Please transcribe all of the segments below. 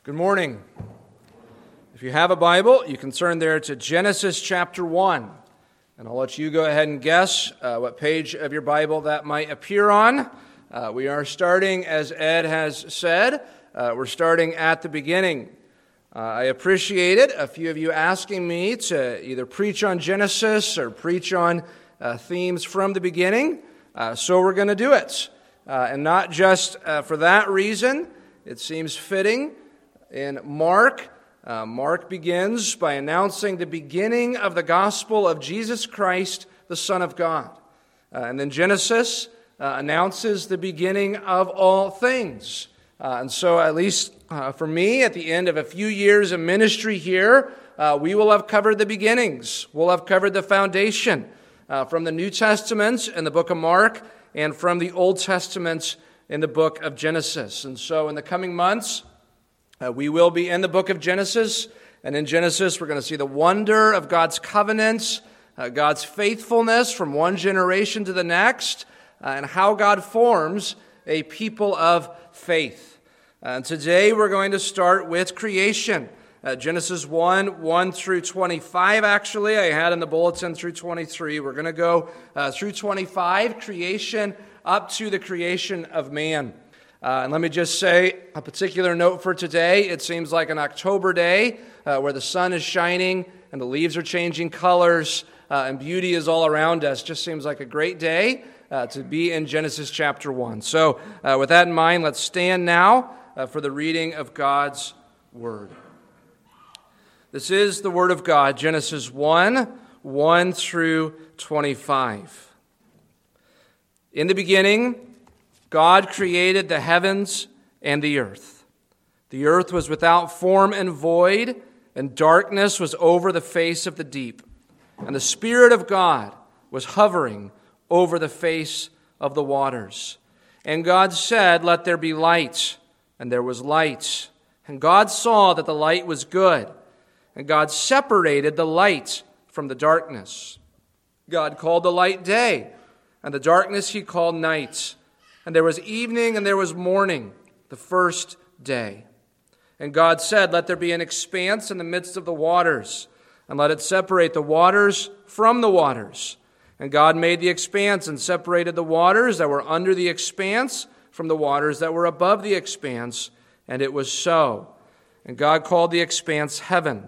Good morning. If you have a Bible, you can turn there to Genesis chapter 1. And I'll let you go ahead and guess what page of your Bible that might appear on. We are starting, as Ed has said, we're starting at the beginning. I appreciated a few of you asking me to either preach on Genesis or preach on themes from the beginning. So we're going to do it. And not just for that reason. It seems fitting. In Mark begins by announcing the beginning of the gospel of Jesus Christ, the Son of God. And then Genesis announces the beginning of all things. And so at least for me, at the end of a few years of ministry here, we will have covered the beginnings. We'll have covered the foundation from the New Testament in the book of Mark and from the Old Testament in the book of Genesis. And so in the coming months, we will be in the book of Genesis, and in Genesis we're going to see the wonder of God's covenants, God's faithfulness from one generation to the next, and how God forms a people of faith. And today we're going to start with creation. Genesis 1 through 25, actually. I had in the bulletin through 23. We're going to go through 25, creation, up to the creation of man. And let me just say a particular note for today. It seems like an October day where the sun is shining and the leaves are changing colors and beauty is all around us. Just seems like a great day to be in Genesis chapter 1. So with that in mind, let's stand now for the reading of God's Word. This is the Word of God, Genesis 1 through 25. In the beginning, God created the heavens and the earth. The earth was without form and void, and darkness was over the face of the deep. And the Spirit of God was hovering over the face of the waters. And God said, "Let there be light." And there was light. And God saw that the light was good. And God separated the light from the darkness. God called the light day, and the darkness he called night. And there was evening and there was morning, the first day. And God said, "Let there be an expanse in the midst of the waters, and let it separate the waters from the waters." And God made the expanse and separated the waters that were under the expanse from the waters that were above the expanse. And it was so. And God called the expanse heaven.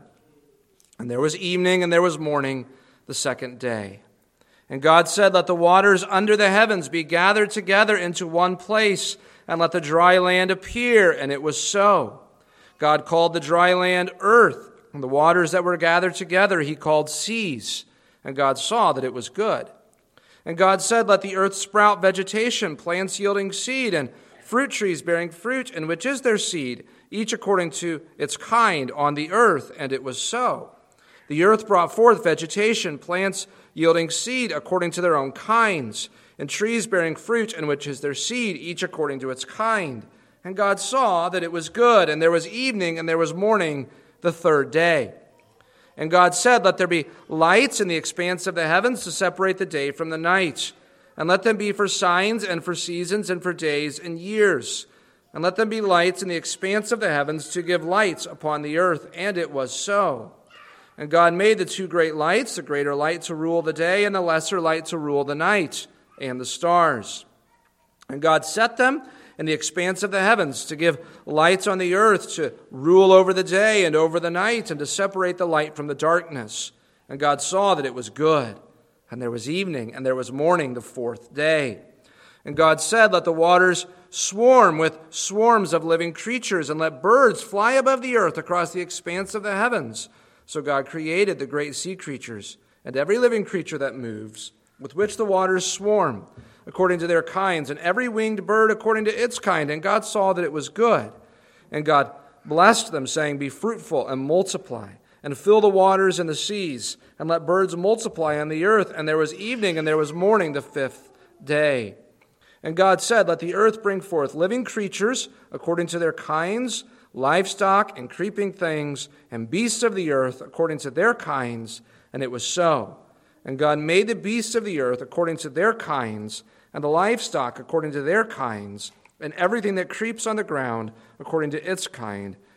And there was evening and there was morning, the second day. And God said, "Let the waters under the heavens be gathered together into one place, and let the dry land appear." And it was so. God called the dry land earth, and the waters that were gathered together he called seas. And God saw that it was good. And God said, "Let the earth sprout vegetation, plants yielding seed, and fruit trees bearing fruit, in which is their seed, each according to its kind on the earth." And it was so. The earth brought forth vegetation, plants yielding seed according to their own kinds, and trees bearing fruit, in which is their seed, each according to its kind. And God saw that it was good, and there was evening and there was morning, the third day. And God said, "Let there be lights in the expanse of the heavens to separate the day from the night, and let them be for signs and for seasons and for days and years. And let them be lights in the expanse of the heavens to give light upon the earth." And it was so. And God made the two great lights, the greater light to rule the day and the lesser light to rule the night, and the stars. And God set them in the expanse of the heavens to give lights on the earth, to rule over the day and over the night, and to separate the light from the darkness. And God saw that it was good. And there was evening and there was morning, the fourth day. And God said, "Let the waters swarm with swarms of living creatures, and let birds fly above the earth across the expanse of the heavens." So God created the great sea creatures and every living creature that moves, with which the waters swarm, according to their kinds, and every winged bird according to its kind. And God saw that it was good. And God blessed them, saying, "Be fruitful and multiply, and fill the waters and the seas, and let birds multiply on the earth." And there was evening and there was morning, the fifth day. And God said, "Let the earth bring forth living creatures according to their kinds, livestock and creeping things, and beasts of the earth according to their kinds." And it was so. And God made the beasts of the earth according to their kinds, and the livestock according to their kinds, and everything that creeps on the ground according to its kind.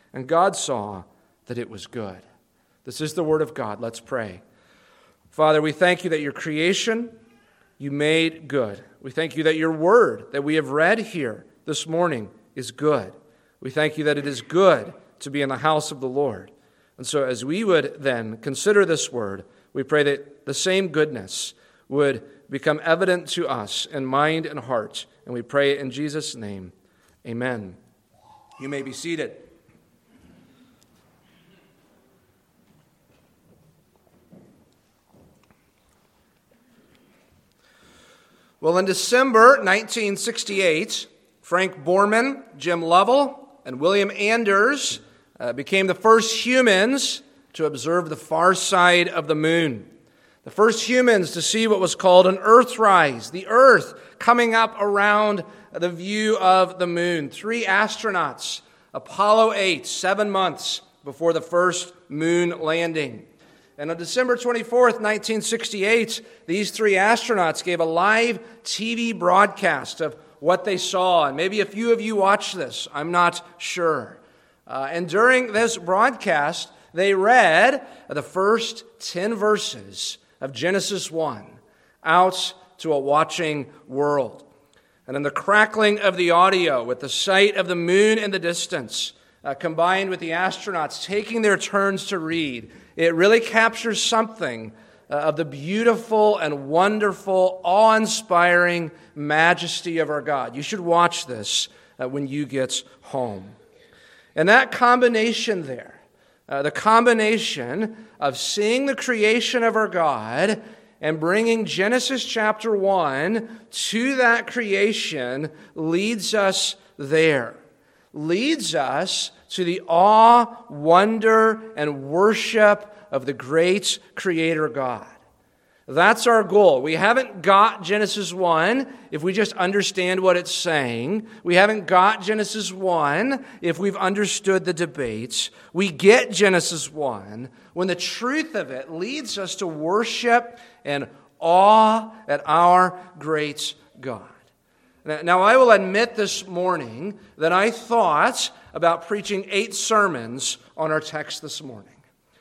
and God saw that it was good. This is the word of God. Let's pray. Father, we thank you that your creation you made good. We thank you that your word that we have read here this morning is good. We thank you that it is good to be in the house of the Lord. And so as we would then consider this word, we pray that the same goodness would become evident to us in mind and heart. And we pray in Jesus' name, amen. You may be seated. Well, in December 1968, Frank Borman, Jim Lovell, and William Anders became the first humans to observe the far side of the moon. The first humans to see what was called an Earthrise, the Earth coming up around the view of the moon. 3 astronauts, Apollo 8, 7 months before the first moon landing. And on December 24th, 1968, these 3 astronauts gave a live TV broadcast of what they saw. And maybe a few of you watched this. I'm not sure. And during this broadcast, they read the first 10 verses of Genesis 1 out to a watching world. And in the crackling of the audio, with the sight of the moon in the distance, combined with the astronauts taking their turns to read, it really captures something of the beautiful and wonderful, awe-inspiring majesty of our God. You should watch this when you get home. And that combination there, the combination of seeing the creation of our God and bringing Genesis chapter 1 to that creation leads us there. Leads us to the awe, wonder, and worship of the great Creator God. That's our goal. We haven't got Genesis 1 if we just understand what it's saying. We haven't got Genesis 1 if we've understood the debates. We get Genesis 1 when the truth of it leads us to worship and awe at our great God. Now, I will admit this morning that I thought about preaching 8 sermons on our text this morning.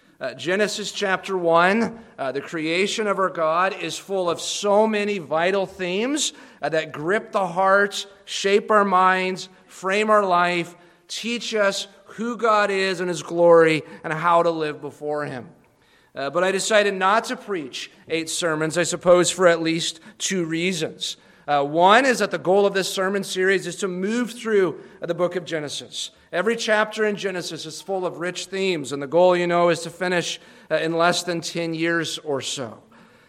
Genesis chapter 1, the creation of our God, is full of so many vital themes that grip the heart, shape our minds, frame our life, teach us who God is and His glory, and how to live before Him. But I decided not to preach 8 sermons, I suppose, for at least 2 reasons. One is that the goal of this sermon series is to move through the book of Genesis. Every chapter in Genesis is full of rich themes, and the goal, is to finish in less than 10 years or so.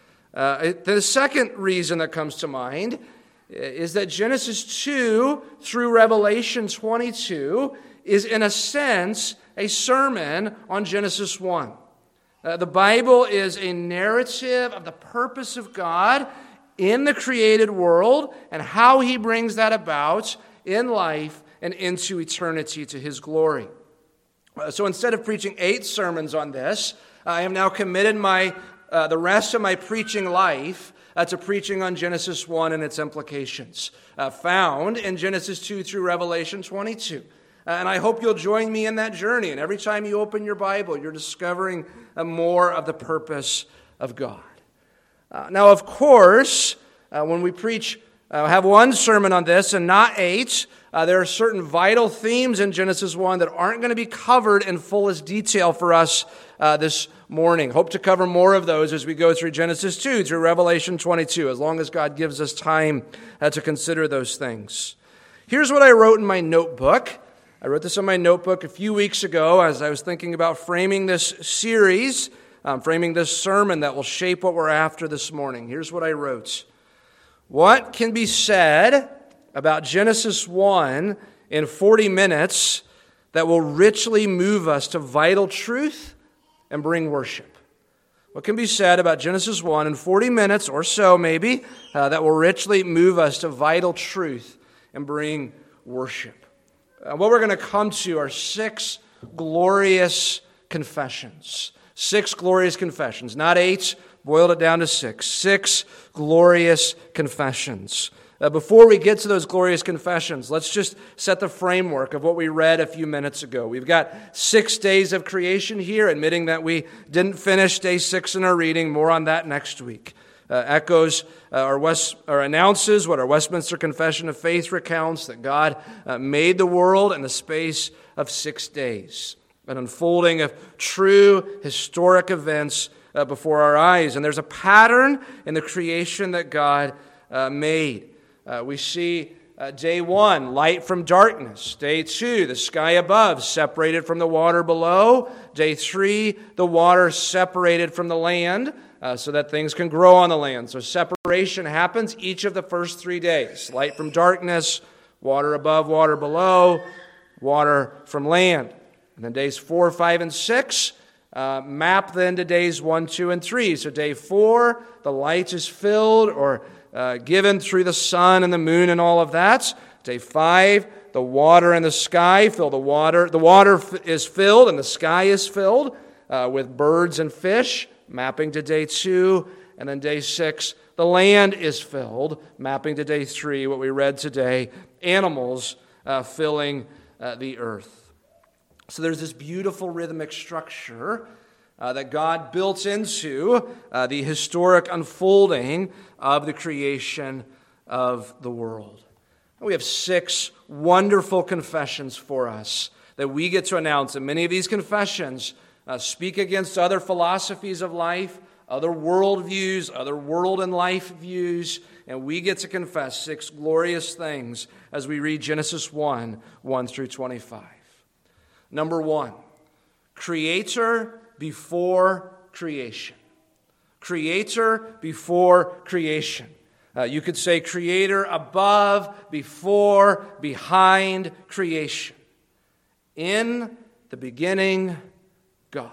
The second reason that comes to mind is that Genesis 2 through Revelation 22 is, in a sense, a sermon on Genesis 1. The Bible is a narrative of the purpose of God in the created world and how He brings that about in life and into eternity to His glory. So instead of preaching 8 sermons on this, I have now committed the rest of my preaching life to preaching on Genesis 1 and its implications, found in Genesis 2 through Revelation 22. And I hope you'll join me in that journey. And every time you open your Bible, you're discovering more of the purpose of God. Now, of course, when we have one sermon on this and not 8, there are certain vital themes in Genesis 1 that aren't going to be covered in fullest detail for us this morning. Hope to cover more of those as we go through Genesis 2 through Revelation 22, as long as God gives us time to consider those things. Here's what I wrote in my notebook. I wrote this in my notebook a few weeks ago as I was thinking about framing this series, framing this sermon that will shape what we're after this morning. Here's what I wrote. What can be said about Genesis 1 in 40 minutes that will richly move us to vital truth and bring worship? What can be said about Genesis 1 in 40 minutes or so maybe that will richly move us to vital truth and bring worship? What we're going to come to are 6 glorious confessions. 6 glorious confessions. Not 8, boiled it down to six. 6 glorious confessions. Before we get to those glorious confessions, let's just set the framework of what we read a few minutes ago. We've got 6 days of creation here, admitting that we didn't finish day 6 in our reading. More on that next week. Echoes or announces what our Westminster Confession of Faith recounts, that God made the world in the space of 6 days. An unfolding of true historic events before our eyes. And there's a pattern in the creation that God made. We see day 1, light from darkness. Day 2, the sky above separated from the water below. Day 3, the water separated from the land so that things can grow on the land. So separation happens each of the first 3 days. Light from darkness, water above, water below, water from land. And then days 4, 5, and 6 map then to days 1, 2, and 3. So day 4, the light is filled or given through the sun and the moon and all of that. Day 5, the water and the sky fill the water. The water is filled and the sky is filled with birds and fish, mapping to day 2. And then day 6, the land is filled, mapping to day 3, what we read today, animals filling the earth. So there's this beautiful rhythmic structure that God built into the historic unfolding of the creation of the world. And we have 6 wonderful confessions for us that we get to announce. And many of these confessions speak against other philosophies of life, other worldviews, other world and life views. And we get to confess 6 glorious things as we read Genesis 1, 1 through 25. Number 1, Creator before creation. Creator before creation. You could say Creator above, before, behind creation. In the beginning, God.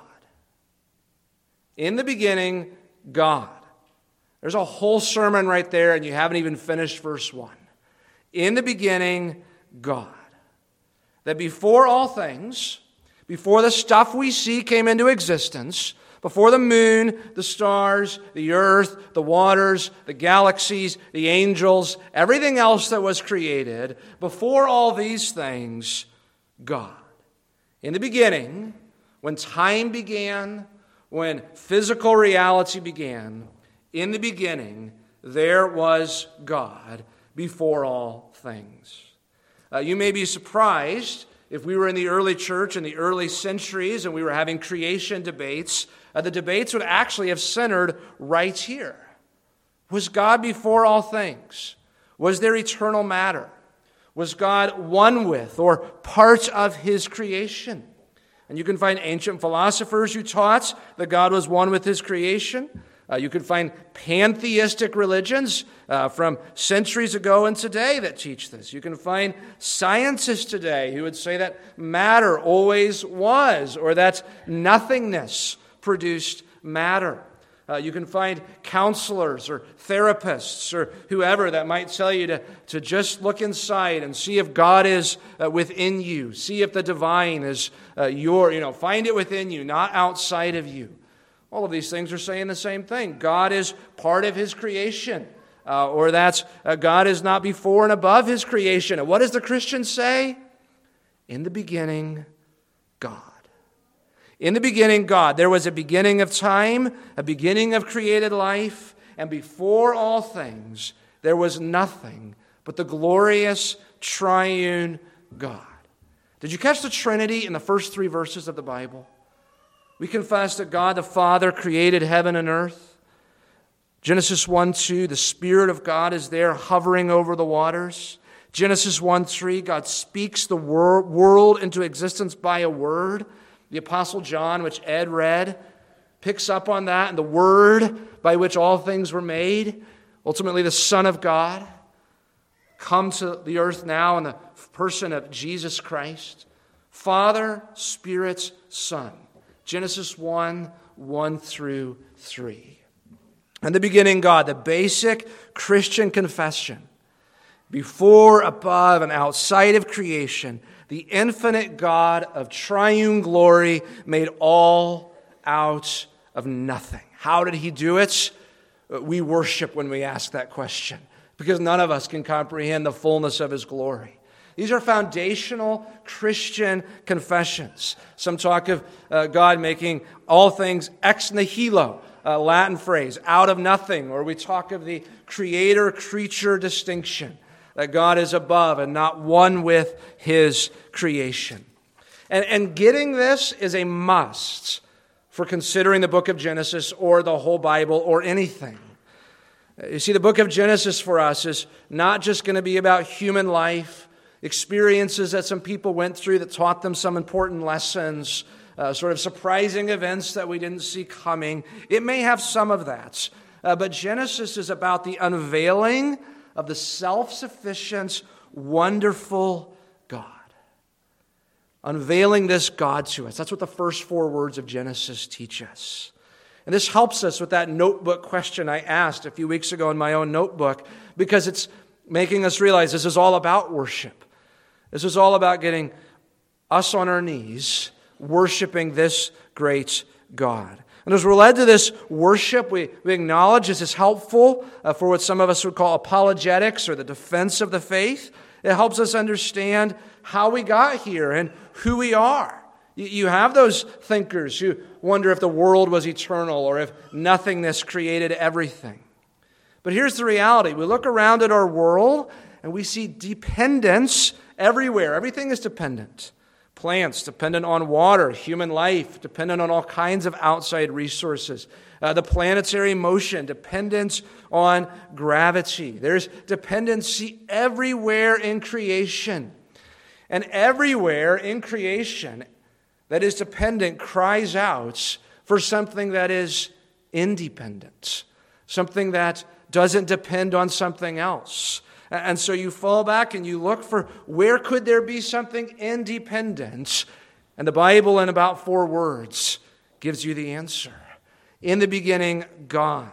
In the beginning, God. There's a whole sermon right there, and you haven't even finished verse 1. In the beginning, God. That before all things, before the stuff we see came into existence, before the moon, the stars, the earth, the waters, the galaxies, the angels, everything else that was created, before all these things, God. In the beginning, when time began, when physical reality began, in the beginning, there was God before all things. You may be surprised if we were in the early church in the early centuries and we were having creation debates, the debates would actually have centered right here. Was God before all things? Was there eternal matter? Was God one with or part of His creation? And you can find ancient philosophers who taught that God was one with His creation. You can find pantheistic religions from centuries ago and today that teach this. You can find scientists today who would say that matter always was, or that nothingness produced matter. You can find counselors or therapists or whoever that might tell you to just look inside and see if God is within you. See if the divine is find it within you, not outside of you. All of these things are saying the same thing. God is part of His creation, or that God is not before and above His creation. And what does the Christian say? In the beginning, God. In the beginning, God. There was a beginning of time, a beginning of created life, and before all things, there was nothing but the glorious triune God. Did you catch the Trinity in the first 3 verses of the Bible? We confess that God the Father created heaven and earth. Genesis 1:2, the Spirit of God is there hovering over the waters. Genesis 1:3, God speaks the world into existence by a word. The Apostle John, which Ed read, picks up on that, and the word by which all things were made, ultimately the Son of God, come to the earth now in the person of Jesus Christ. Father, Spirit, Son. Genesis 1, 1 through 3. In the beginning, God, the basic Christian confession. Before, above, and outside of creation, the infinite God of triune glory made all out of nothing. How did he do it? We worship when we ask that question, because none of us can comprehend the fullness of his glory. These are foundational Christian confessions. Some talk of God making all things ex nihilo, a Latin phrase, out of nothing, or we talk of the creator-creature distinction, that God is above and not one with his creation. And getting this is a must for considering the book of Genesis or the whole Bible or anything. You see, the book of Genesis for us is not just going to be about human life, experiences that some people went through that taught them some important lessons, sort of surprising events that we didn't see coming. It may have some of that, but Genesis is about the unveiling of the self-sufficient, wonderful God. Unveiling this God to us. That's what the first 4 words of Genesis teach us. And this helps us with that notebook question I asked a few weeks ago in my own notebook, because it's making us realize this is all about worship. This is all about getting us on our knees, worshiping this great God. And as we're led to this worship, we acknowledge this is helpful for what some of us would call apologetics or the defense of the faith. It helps us understand how we got here and who we are. You have those thinkers who wonder if the world was eternal or if nothingness created everything. But here's the reality. We look around at our world and we see dependence everywhere. Everything is dependent. Plants dependent on water, human life dependent on all kinds of outside resources. The planetary motion, dependence on gravity. There's dependency everywhere in creation. And everywhere in creation that is dependent cries out for something that is independent, something that doesn't depend on something else. And so you fall back and you look for where could there be something independent? And the Bible, in about 4 words, gives you the answer. In the beginning, God,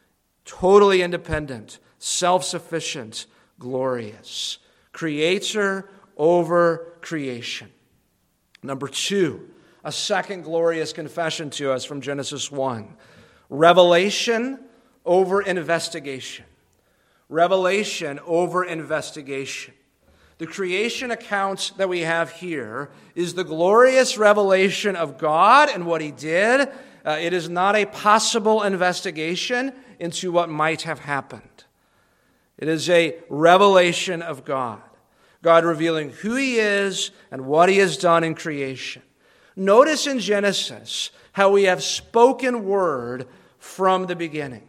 totally independent, self-sufficient, glorious, creator over creation. Number 2, a second glorious confession to us from Genesis 1. Revelation over investigation. Revelation over investigation. The creation account that we have here is the glorious revelation of God and what he did. It is not a possible investigation into what might have happened. It is a revelation of God. God revealing who he is and what he has done in creation. Notice in Genesis how we have spoken word from the beginning.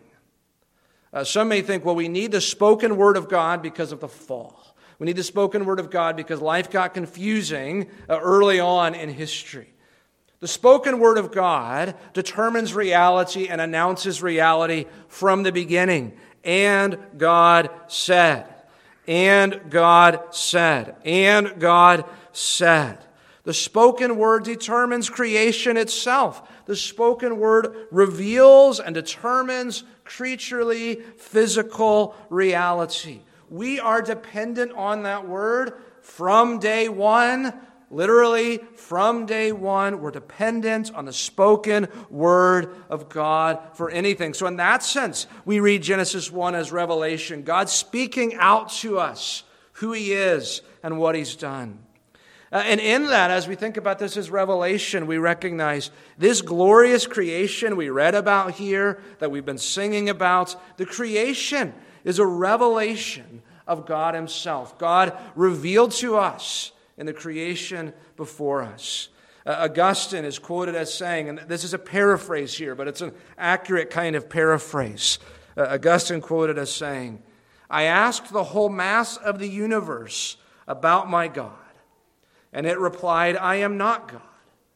Some may think, well, we need the spoken word of God because of the fall. We need the spoken word of God because life got confusing early on in history. The spoken word of God determines reality and announces reality from the beginning. And God said. And God said. And God said. The spoken word determines creation itself. The spoken word reveals and determines creaturely, physical reality. We are dependent on that word from day one. Literally, from day one, we're dependent on the spoken word of God for anything. So in that sense, we read Genesis 1 as revelation. God speaking out to us who he is and what he's done. And in that, as we think about this as revelation, we recognize this glorious creation we read about here, that we've been singing about. The creation is a revelation of God himself. God revealed to us in the creation before us. Augustine is quoted as saying, and this is a paraphrase here, but it's an accurate kind of paraphrase. Augustine quoted as saying, I asked the whole mass of the universe about my God, and it replied, I am not God.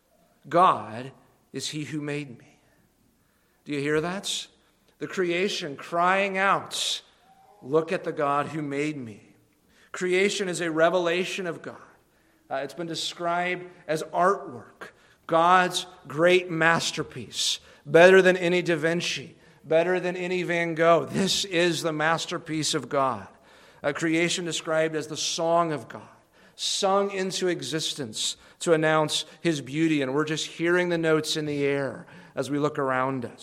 God is he who made me. Do you hear that? The creation crying out, look at the God who made me. Creation is a revelation of God. It's been described as artwork, God's great masterpiece, better than any Da Vinci, better than any Van Gogh. This is the masterpiece of God. Creation described as the song of God, sung into existence to announce his beauty, and we're just hearing the notes in the air as we look around us.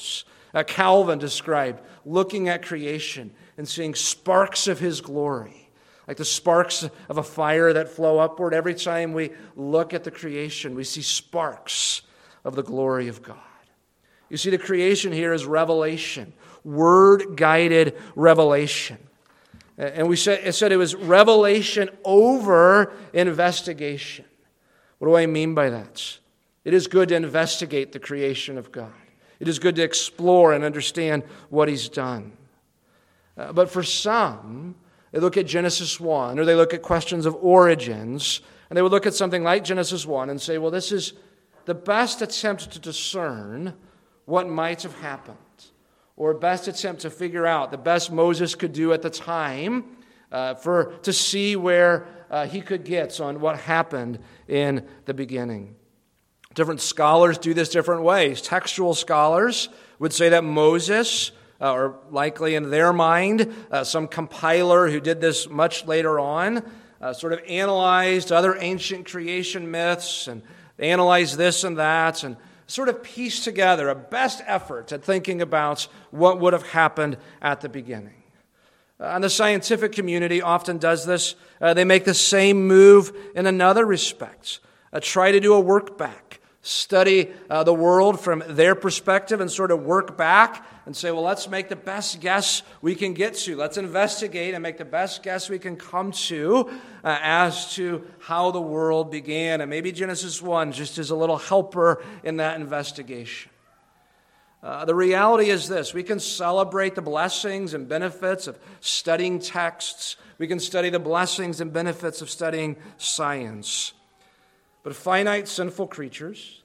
Calvin described looking at creation and seeing sparks of his glory, like the sparks of a fire that flow upward. Every time we look at the creation, we see sparks of the glory of God. You see, the creation here is revelation, word-guided revelation. And it said it was revelation over investigation. What do I mean by that? It is good to investigate the creation of God. It is good to explore and understand what He's done. But for some, they look at Genesis 1, or they look at questions of origins, and they would look at something like Genesis 1 and say, well, this is the best attempt to discern what might have happened, or best attempt to figure out the best Moses could do at the time to see where he could get on what happened in the beginning. Different scholars do this different ways. Textual scholars would say that Moses, or likely in their mind, some compiler who did this much later on, sort of analyzed other ancient creation myths and analyzed this and that and sort of pieced together a best effort at thinking about what would have happened at the beginning. And the scientific community often does this. They make the same move in another respect. Try to do a work back. Study the world from their perspective and sort of work back and say, well, let's make the best guess we can get to. Let's investigate and make the best guess we can come to as to how the world began. And maybe Genesis 1 just is a little helper in that investigation. The reality is this: we can celebrate the blessings and benefits of studying texts. We can study the blessings and benefits of studying science. But finite sinful creatures,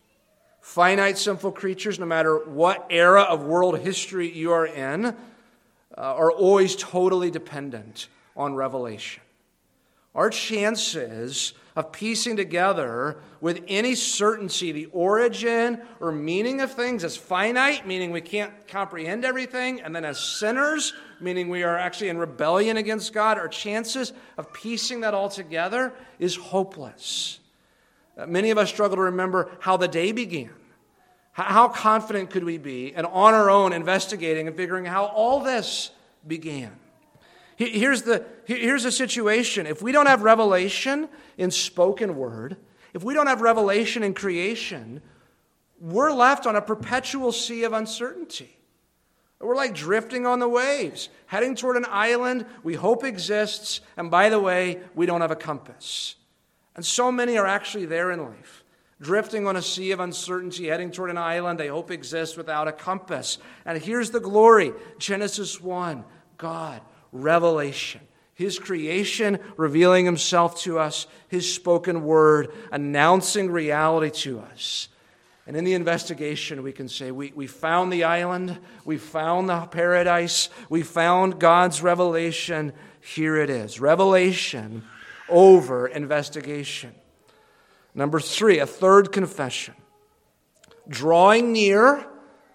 no matter what era of world history you are in, are always totally dependent on revelation. Our chances of piecing together with any certainty the origin or meaning of things as finite, meaning we can't comprehend everything, and then as sinners, meaning we are actually in rebellion against God, our chances of piecing that all together is hopeless. Many of us struggle to remember how the day began. How confident could we be and on our own investigating and figuring how all this began? Here's the situation. If we don't have revelation in spoken word, if we don't have revelation in creation, we're left on a perpetual sea of uncertainty. We're like drifting on the waves, heading toward an island we hope exists, and by the way, we don't have a compass. And so many are actually there in life, drifting on a sea of uncertainty, heading toward an island they hope exists without a compass. And here's the glory. Genesis 1, God, revelation. His creation revealing Himself to us, His spoken word announcing reality to us. And in the investigation, we can say, we found the island, we found the paradise, we found God's revelation. Here it is. Revelation over investigation. Number 3, a third confession. Drawing near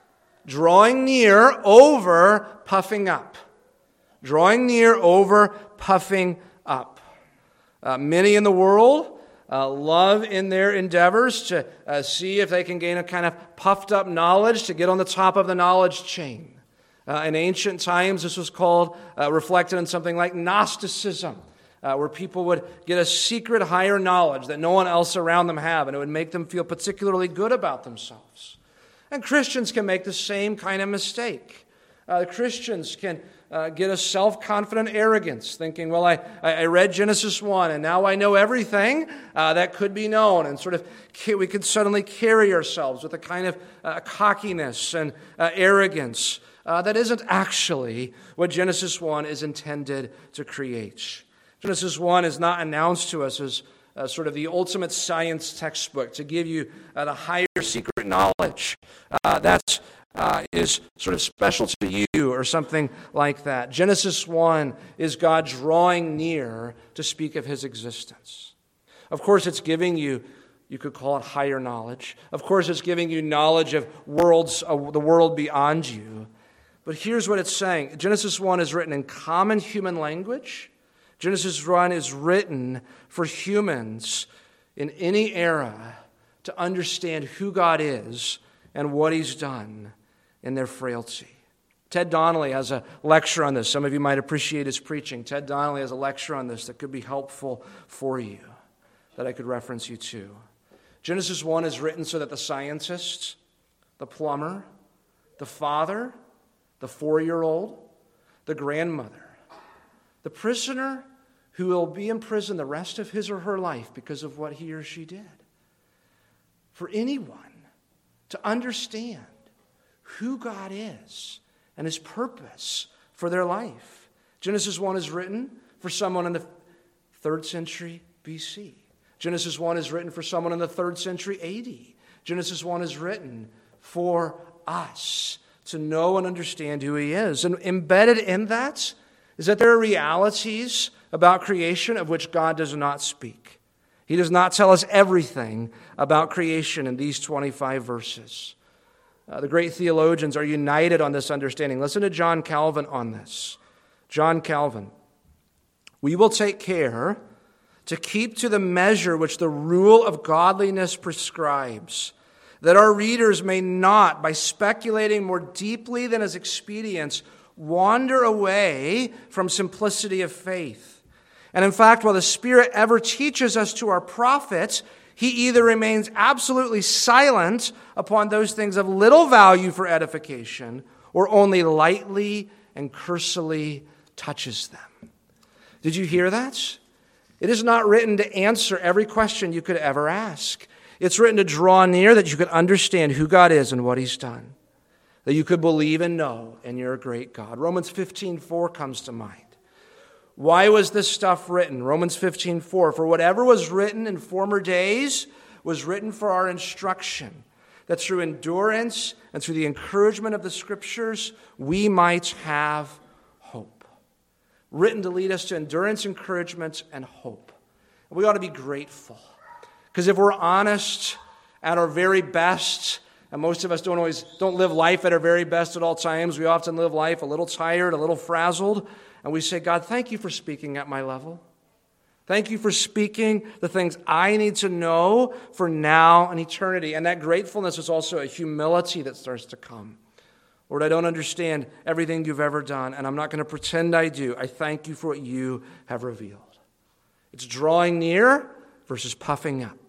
over puffing up. Drawing near over puffing up. Many in the world love in their endeavors to see if they can gain a kind of puffed up knowledge to get on the top of the knowledge chain. In ancient times, this was called, reflected in something like Gnosticism, where people would get a secret higher knowledge that no one else around them have, and it would make them feel particularly good about themselves. And Christians can make the same kind of mistake. Christians can get a self-confident arrogance, thinking, well, I read Genesis 1, and now I know everything that could be known, and sort of we could suddenly carry ourselves with a kind of cockiness and arrogance that isn't actually what Genesis 1 is intended to create. Genesis 1 is not announced to us as sort of the ultimate science textbook to give you the higher secret knowledge that is sort of special to you or something like that. Genesis 1 is God drawing near to speak of His existence. Of course, it's giving you could call it higher knowledge. Of course, it's giving you knowledge of the world beyond you. But here's what it's saying. Genesis 1 is written in common human language. Genesis 1 is written for humans in any era to understand who God is and what He's done. in their frailty. Ted Donnelly has a lecture on this. Some of you might appreciate his preaching. Ted Donnelly has a lecture on this that could be helpful for you, that I could reference you to. Genesis 1 is written so that the scientist, the plumber, the father, the 4-year-old, the grandmother, the prisoner who will be in prison the rest of his or her life because of what he or she did. For anyone to understand who God is and His purpose for their life. Genesis 1 is written for someone in the 3rd century BC. Genesis 1 is written for someone in the 3rd century AD. Genesis 1 is written for us to know and understand who He is. And embedded in that is that there are realities about creation of which God does not speak. He does not tell us everything about creation in these 25 verses. The great theologians are united on this understanding. Listen to John Calvin on this. John Calvin, we will take care to keep to the measure which the rule of godliness prescribes, that our readers may not, by speculating more deeply than is expedient, wander away from simplicity of faith. And in fact, while the Spirit ever teaches us to our profit, He either remains absolutely silent upon those things of little value for edification, or only lightly and cursorily touches them. Did you hear that? It is not written to answer every question you could ever ask. It's written to draw near that you could understand who God is and what He's done, that you could believe and know in your great God. Romans 15:4 comes to mind. Why was this stuff written? Romans 15:4, for whatever was written in former days was written for our instruction, that through endurance and through the encouragement of the Scriptures, we might have hope. Written to lead us to endurance, encouragement, and hope. And we ought to be grateful. Because if we're honest, at our very best, and most of us don't live life at our very best at all times. We often live life a little tired, a little frazzled. And we say, God, thank you for speaking at my level. Thank you for speaking the things I need to know for now and eternity. And that gratefulness is also a humility that starts to come. Lord, I don't understand everything you've ever done, and I'm not going to pretend I do. I thank you for what you have revealed. It's drawing near versus puffing up.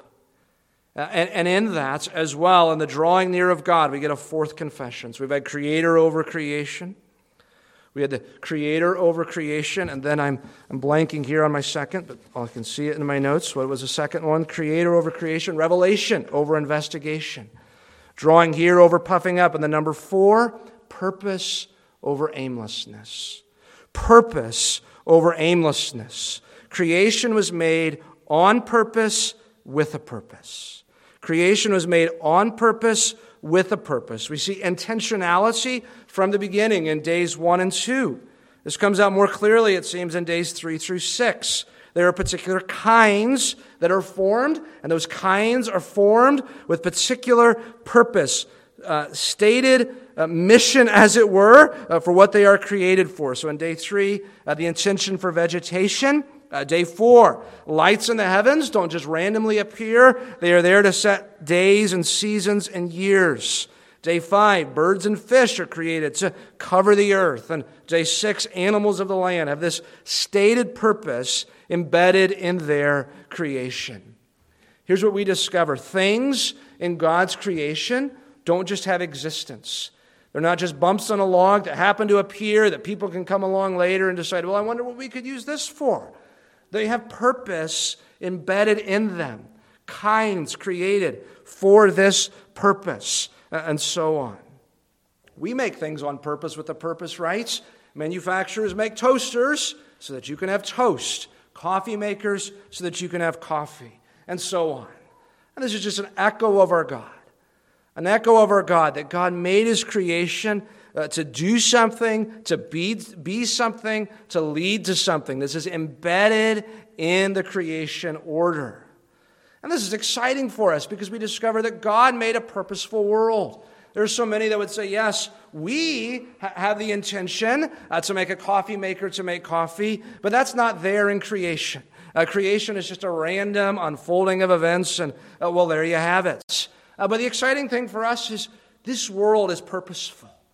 And in that as well, in the drawing near of God, we get a fourth confession. So we've had creator over creation. We had the creator over creation, and then I'm blanking here on my second, but I can see it in my notes. What was the second one? Creator over creation, revelation over investigation. Drawing here over puffing up. And the number 4, purpose over aimlessness. Purpose over aimlessness. Creation was made on purpose with a purpose. Creation was made on purpose with a purpose. We see intentionality from the beginning in days 1 and 2. This comes out more clearly, it seems, in days 3 through 6. There are particular kinds that are formed, and those kinds are formed with particular purpose, stated mission, as it were, for what they are created for. So in day 3, the intention for vegetation. Day 4, lights in the heavens don't just randomly appear. They are there to set days and seasons and years. Day 5, birds and fish are created to cover the earth. And day 6, animals of the land have this stated purpose embedded in their creation. Here's what we discover. Things in God's creation don't just have existence. They're not just bumps on a log that happen to appear that people can come along later and decide, well, I wonder what we could use this for. They have purpose embedded in them, kinds created for this purpose, and so on. We make things on purpose with a purpose, right? Manufacturers make toasters so that you can have toast, coffee makers so that you can have coffee, and so on. And this is just an echo of our God, that God made His creation to do something, to be something, to lead to something. This is embedded in the creation order. And this is exciting for us because we discover that God made a purposeful world. There are so many that would say, yes, we have the intention to make a coffee maker to make coffee, but that's not there in creation. Creation is just a random unfolding of events, and well, there you have it. But the exciting thing for us is this world is purposeful.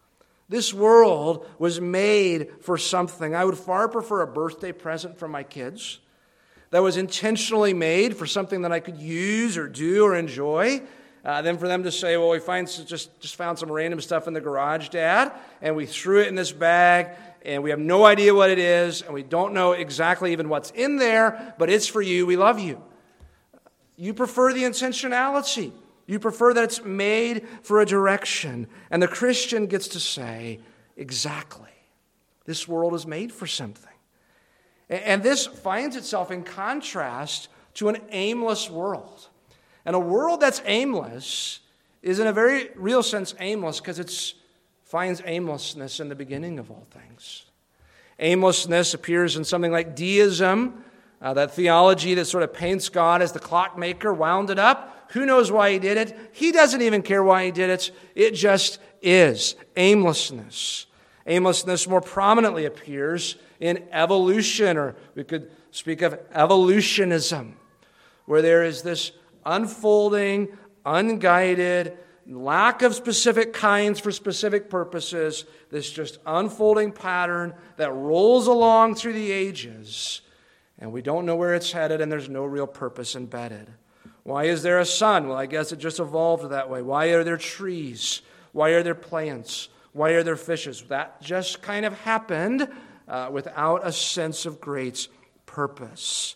This world was made for something. I would far prefer a birthday present from my kids that was intentionally made for something that I could use or do or enjoy than for them to say, well, we just found some random stuff in the garage, Dad, and we threw it in this bag, and we have no idea what it is, and we don't know exactly even what's in there, but it's for you. We love you. You prefer the intentionality. You prefer that it's made for a direction. And the Christian gets to say, exactly. This world is made for something. And this finds itself in contrast to an aimless world. And a world that's aimless is in a very real sense aimless because it finds aimlessness in the beginning of all things. Aimlessness appears in something like deism, that theology that sort of paints God as the clockmaker, wound it up. Who knows why he did it? He doesn't even care why he did it. It just is. Aimlessness. Aimlessness more prominently appears in evolution, or we could speak of evolutionism, where there is this unfolding, unguided, lack of specific kinds for specific purposes, this just unfolding pattern that rolls along through the ages, and we don't know where it's headed, and there's no real purpose embedded. Why is there a sun? Well, I guess it just evolved that way. Why are there trees? Why are there plants? Why are there fishes? That just kind of happened without a sense of great purpose.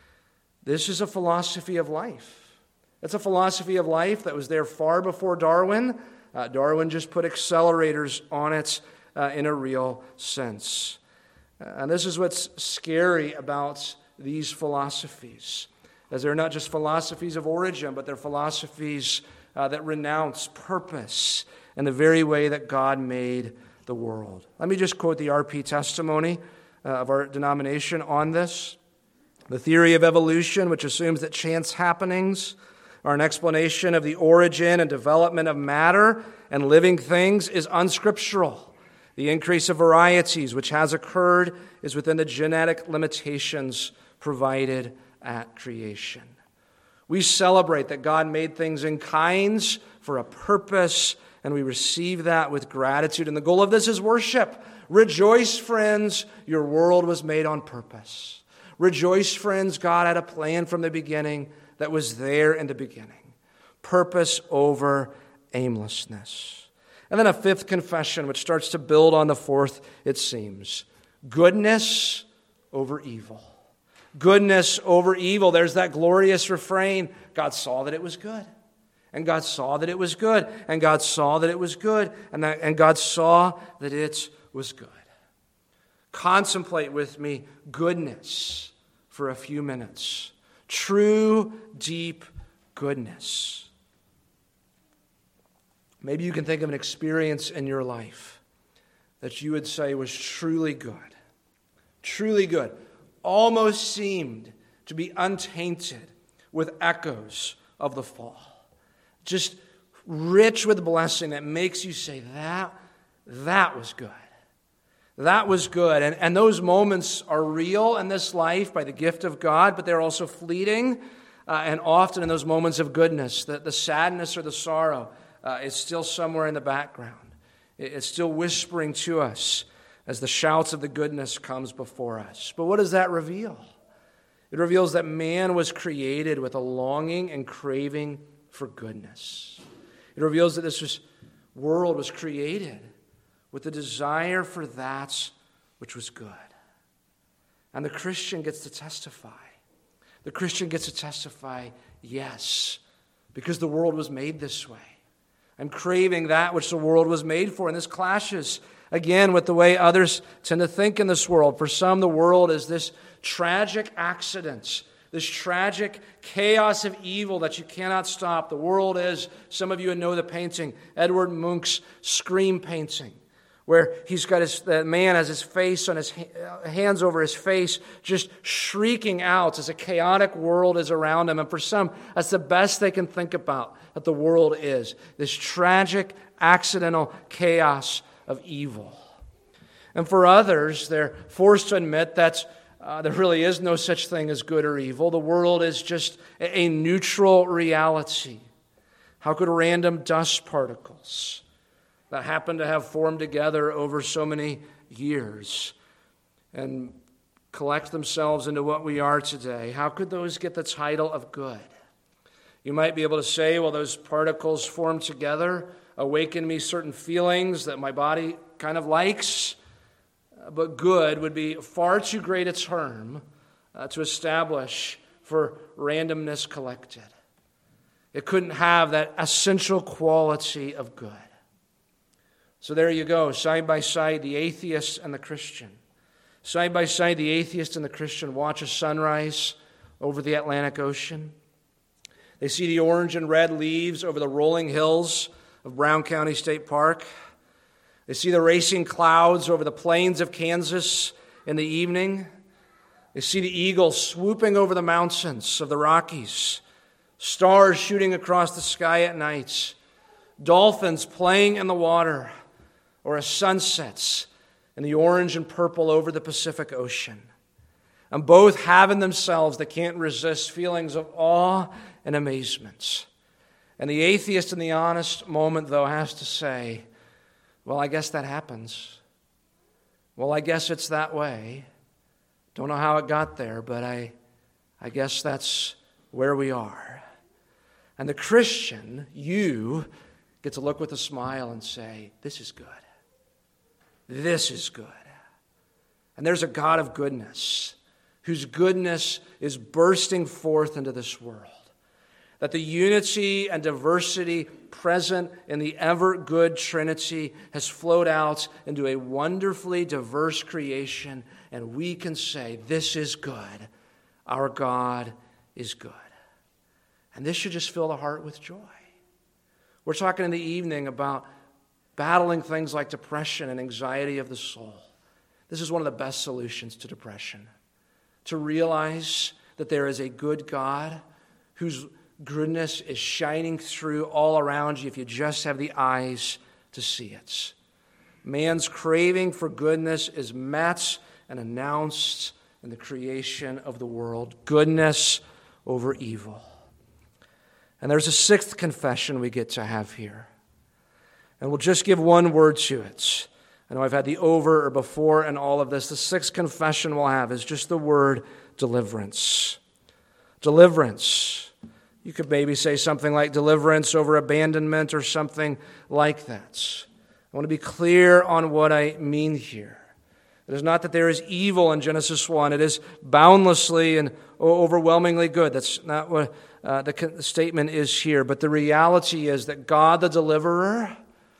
This is a philosophy of life. It's a philosophy of life that was there far before Darwin. Darwin just put accelerators on it in a real sense. And this is what's scary about these philosophies, as they're not just philosophies of origin, but they're philosophies that renounce purpose and the very way that God made the world. Let me just quote the RP testimony of our denomination on this. The theory of evolution, which assumes that chance happenings are an explanation of the origin and development of matter and living things, is unscriptural. The increase of varieties which has occurred is within the genetic limitations provided at creation. We celebrate that God made things in kinds for a purpose, and we receive that with gratitude. And the goal of this is worship. Rejoice, friends, your world was made on purpose. Rejoice, friends, God had a plan from the beginning that was there in the beginning. Purpose over aimlessness. And then a fifth confession, which starts to build on the fourth, it seems. Goodness over evil. Goodness over evil. There's that glorious refrain. God saw that it was good. And God saw that it was good. And God saw that it was good. And God saw that it was good. Contemplate with me goodness for a few minutes. True, deep goodness. Maybe you can think of an experience in your life that you would say was truly good. Truly good. Almost seemed to be untainted with echoes of the fall. Just rich with blessing that makes you say, that was good. That was good. And those moments are real in this life by the gift of God, but they're also fleeting. And often in those moments of goodness, the sadness or the sorrow is still somewhere in the background. It's still whispering to us as the shouts of the goodness comes before us. But what does that reveal? It reveals that man was created with a longing and craving for goodness. It reveals that this world was created with a desire for that which was good. And the Christian gets to testify. The Christian gets to testify, yes, because the world was made this way. I'm craving that which the world was made for. And this clashes, again, with the way others tend to think in this world. For some, the world is this tragic accident, this tragic chaos of evil that you cannot stop. The world is, some of you would know the painting, Edward Munch's Scream painting, where he's got the man has his face on his hands over his face, just shrieking out as a chaotic world is around him. And for some, that's the best they can think about that the world is, this tragic, accidental chaos of evil. And for others, they're forced to admit that there really is no such thing as good or evil. The world is just a neutral reality. How could random dust particles that happen to have formed together over so many years and collect themselves into what we are today, how could those get the title of good? You might be able to say, well, those particles formed together awaken me certain feelings that my body kind of likes, but good would be far too great a term to establish for randomness collected. It couldn't have that essential quality of good. So there you go, side by side, the atheist and the Christian. Side by side, the atheist and the Christian watch a sunrise over the Atlantic Ocean. They see the orange and red leaves over the rolling hills of Brown County State Park. They see the racing clouds over the plains of Kansas in the evening. They see the eagle swooping over the mountains of the Rockies, stars shooting across the sky at night, dolphins playing in the water, or as sunsets in the orange and purple over the Pacific Ocean. And both have in themselves, they can't resist, feelings of awe and amazement. And the atheist in the honest moment, though, has to say, well, I guess that happens. Well, I guess it's that way. Don't know how it got there, but I guess that's where we are. And the Christian, you, get to look with a smile and say, this is good. This is good. And there's a God of goodness, whose goodness is bursting forth into this world. That the unity and diversity present in the ever-good Trinity has flowed out into a wonderfully diverse creation, and we can say, this is good. Our God is good. And this should just fill the heart with joy. We're talking in the evening about battling things like depression and anxiety of the soul. This is one of the best solutions to depression. To realize that there is a good God whose goodness is shining through all around you if you just have the eyes to see it. Man's craving for goodness is met and announced in the creation of the world. Goodness over evil. And there's a sixth confession we get to have here. And we'll just give one word to it. I know I've had the over or before and all of this. The sixth confession we'll have is just the word deliverance. Deliverance. You could maybe say something like deliverance over abandonment or something like that. I want to be clear on what I mean here. It is not that there is evil in Genesis 1. It is boundlessly and overwhelmingly good. That's not what the statement is here. But the reality is that God the deliverer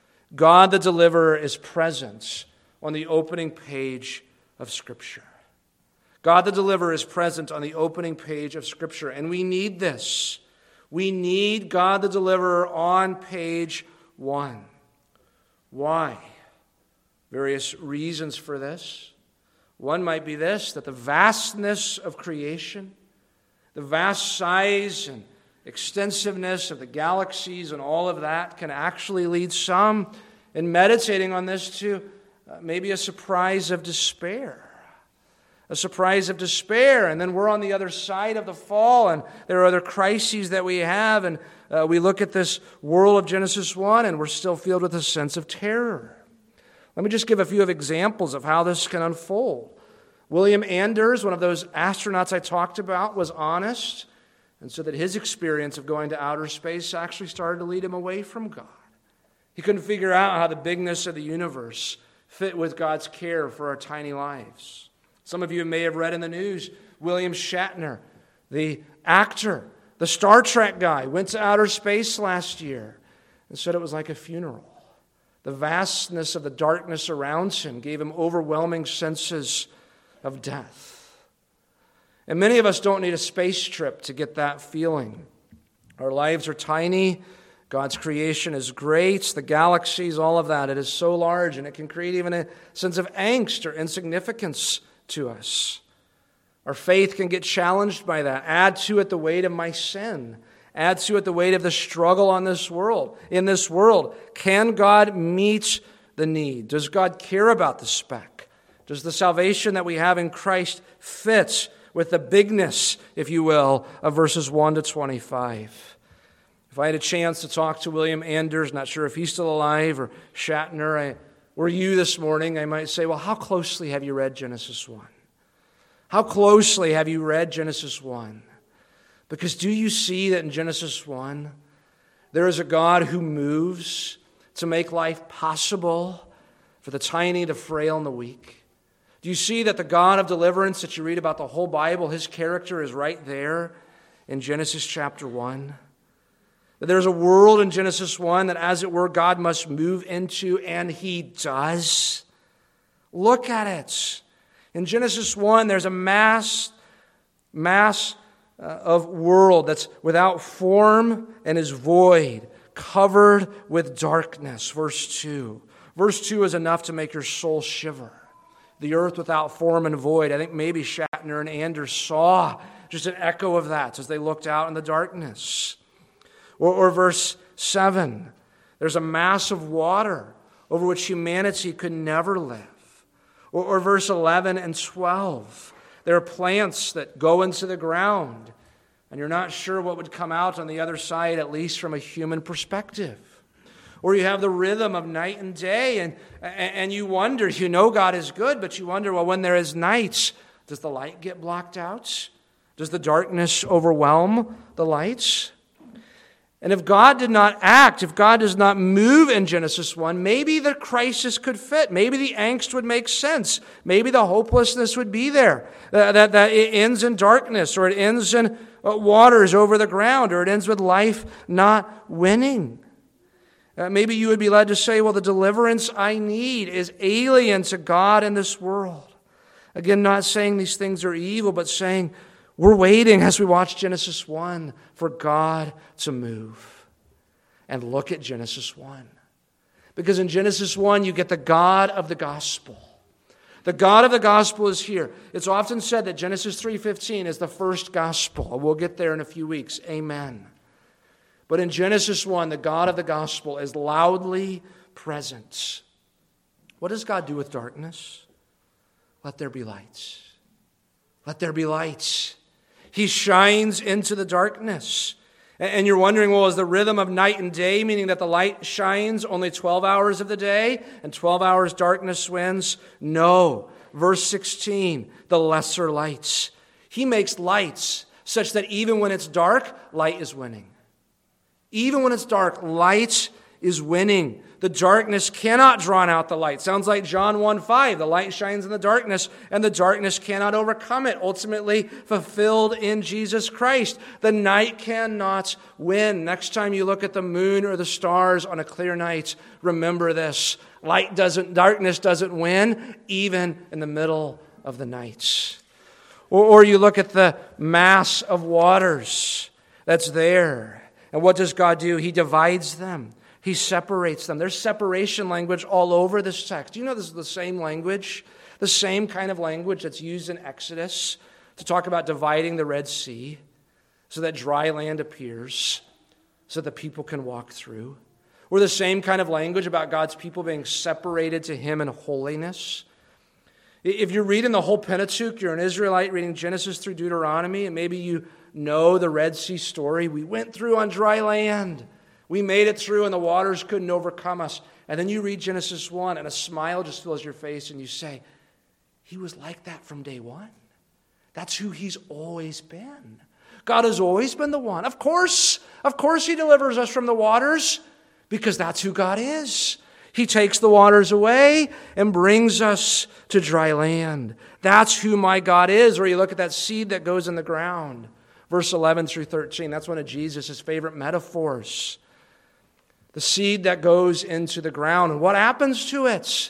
is present on the opening page of Scripture. God the deliverer is present on the opening page of Scripture. And we need this. We need God the deliverer on page 1. Why? Various reasons for this. One might be this, that the vastness of creation, the vast size and extensiveness of the galaxies and all of that can actually lead some, in meditating on this, to maybe a surprise of despair. A surprise of despair, and then we're on the other side of the fall, and there are other crises that we have, and we look at this world of Genesis 1, and we're still filled with a sense of terror. Let me just give a few of examples of how this can unfold. William Anders, one of those astronauts I talked about, was honest, and so that his experience of going to outer space actually started to lead him away from God. He couldn't figure out how the bigness of the universe fit with God's care for our tiny lives. Some of you may have read in the news, William Shatner, the actor, the Star Trek guy, went to outer space last year and said it was like a funeral. The vastness of the darkness around him gave him overwhelming senses of death. And many of us don't need a space trip to get that feeling. Our lives are tiny. God's creation is great. The galaxies, all of that, it is so large, and it can create even a sense of angst or insignificance to us. Our faith can get challenged by that. Add to it the weight of my sin. Add to it the weight of the struggle on this world. In this world, can God meet the need? Does God care about the speck? Does the salvation that we have in Christ fit with the bigness, if you will, of verses 1 to 25? If I had a chance to talk to William Anders, not sure if he's still alive, or Shatner, were you this morning, I might say, well, how closely have you read Genesis 1? How closely have you read Genesis 1? Because do you see that in Genesis 1, there is a God who moves to make life possible for the tiny, the frail, and the weak? Do you see that the God of deliverance that you read about the whole Bible, his character is right there in Genesis chapter 1? That there's a world in Genesis 1 that, as it were, God must move into, and he does. Look at it. In Genesis 1, there's a mass of world that's without form and is void, covered with darkness. Verse 2. Verse 2 is enough to make your soul shiver. The earth without form and void. I think maybe Shatner and Anders saw just an echo of that as they looked out in the darkness. Or verse 7, there's a mass of water over which humanity could never live. Or verse 11 and 12, there are plants that go into the ground, and you're not sure what would come out on the other side, at least from a human perspective. Or you have the rhythm of night and day, and you wonder, you know God is good, but you wonder, well, when there is night, does the light get blocked out? Does the darkness overwhelm the lights? And if God did not act, if God does not move in Genesis 1, maybe the crisis could fit. Maybe the angst would make sense. Maybe the hopelessness would be there. That it ends in darkness, or it ends in waters over the ground, or it ends with life not winning. Maybe you would be led to say, well, the deliverance I need is alien to God in this world. Again, not saying these things are evil, but saying, we're waiting as we watch Genesis 1 for God to move. And look at Genesis 1. Because in Genesis 1, you get the God of the gospel. The God of the gospel is here. It's often said that Genesis 3:15 is the first gospel. We'll get there in a few weeks. Amen. But in Genesis 1, the God of the gospel is loudly present. What does God do with darkness? Let there be lights. Let there be lights. He shines into the darkness. And you're wondering, well, is the rhythm of night and day, meaning that the light shines only 12 hours of the day and 12 hours darkness wins? No. Verse 16, the lesser lights. He makes lights such that even when it's dark, light is winning. Even when it's dark, light is winning. The darkness cannot drown out the light. Sounds like John 1:5. The light shines in the darkness, and the darkness cannot overcome it. Ultimately fulfilled in Jesus Christ. The night cannot win. Next time you look at the moon or the stars on a clear night, remember this. Darkness doesn't win, even in the middle of the night. Or you look at the mass of waters that's there. And what does God do? He divides them. He separates them. There's separation language all over this text. Do you know this is the same language? The same kind of language that's used in Exodus to talk about dividing the Red Sea so that dry land appears, so that the people can walk through. Or the same kind of language about God's people being separated to Him in holiness. If you're reading the whole Pentateuch, you're an Israelite reading Genesis through Deuteronomy, and maybe you know the Red Sea story. We went through on dry land. We made it through and the waters couldn't overcome us. And then you read Genesis 1 and a smile just fills your face and you say, He was like that from day one. That's who He's always been. God has always been the one. Of course He delivers us from the waters because that's who God is. He takes the waters away and brings us to dry land. That's who my God is. Or you look at that seed that goes in the ground. Verse 11 through 13, that's one of Jesus' favorite metaphors. The seed that goes into the ground. And what happens to it?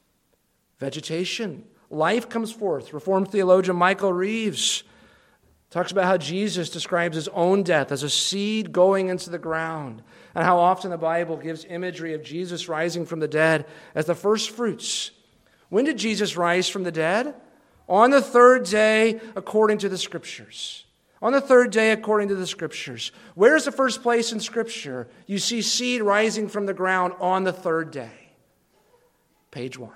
Vegetation. Life comes forth. Reformed theologian Michael Reeves talks about how Jesus describes His own death as a seed going into the ground. And how often the Bible gives imagery of Jesus rising from the dead as the first fruits. When did Jesus rise from the dead? On the third day, according to the Scriptures. On the third day, according to the Scriptures. Where's the first place in Scripture you see seed rising from the ground on the third day? Page 1.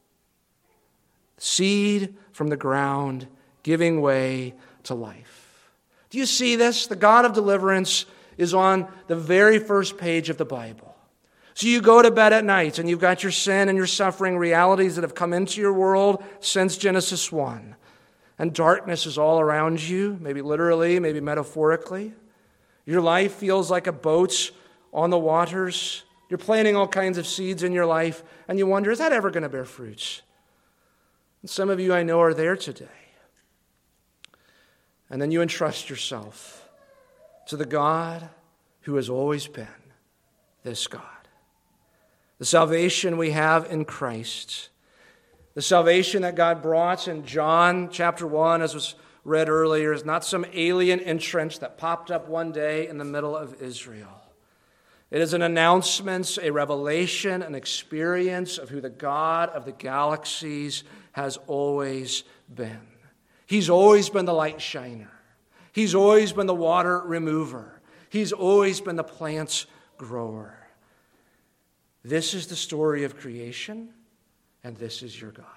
Seed from the ground giving way to life. Do you see this? The God of deliverance is on the very first page of the Bible. So you go to bed at night and you've got your sin and your suffering realities that have come into your world since Genesis 1. And darkness is all around you, maybe literally, maybe metaphorically. Your life feels like a boat on the waters. You're planting all kinds of seeds in your life, and you wonder, is that ever going to bear fruits? And some of you I know are there today. And then you entrust yourself to the God who has always been this God. The salvation we have in Christ. The salvation that God brought in John chapter 1, as was read earlier, is not some alien entrance that popped up one day in the middle of Israel. It is an announcement, a revelation, an experience of who the God of the galaxies has always been. He's always been the light shiner. He's always been the water remover. He's always been the plant grower. This is the story of creation, and this is your God.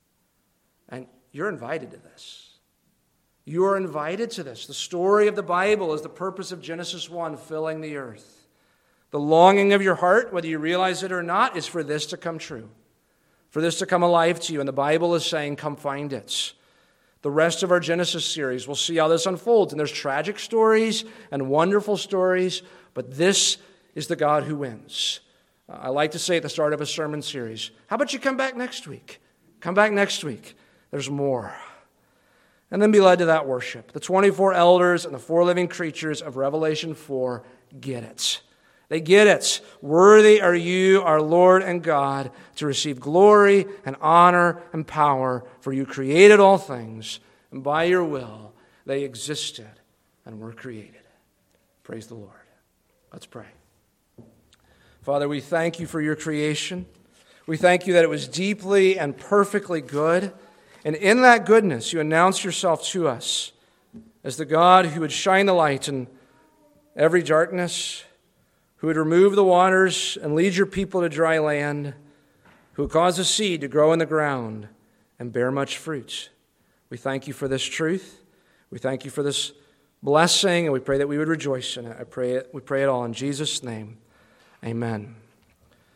And you're invited to this. You are invited to this. The story of the Bible is the purpose of Genesis 1, filling the earth. The longing of your heart, whether you realize it or not, is for this to come true, for this to come alive to you. And the Bible is saying, come find it. The rest of our Genesis series, we'll see how this unfolds. And there's tragic stories and wonderful stories, but this is the God who wins. I like to say at the start of a sermon series, how about you come back next week? Come back next week. There's more. And then be led to that worship. The 24 elders and the 4 living creatures of Revelation 4 get it. They get it. Worthy are you, our Lord and God, to receive glory and honor and power, for you created all things, and by your will they existed and were created. Praise the Lord. Let's pray. Father, we thank you for your creation. We thank you that it was deeply and perfectly good. And in that goodness, you announce yourself to us as the God who would shine the light in every darkness, who would remove the waters and lead your people to dry land, who would cause the seed to grow in the ground and bear much fruit. We thank you for this truth. We thank you for this blessing, and we pray that we would rejoice in it. We pray it all in Jesus' name. Amen.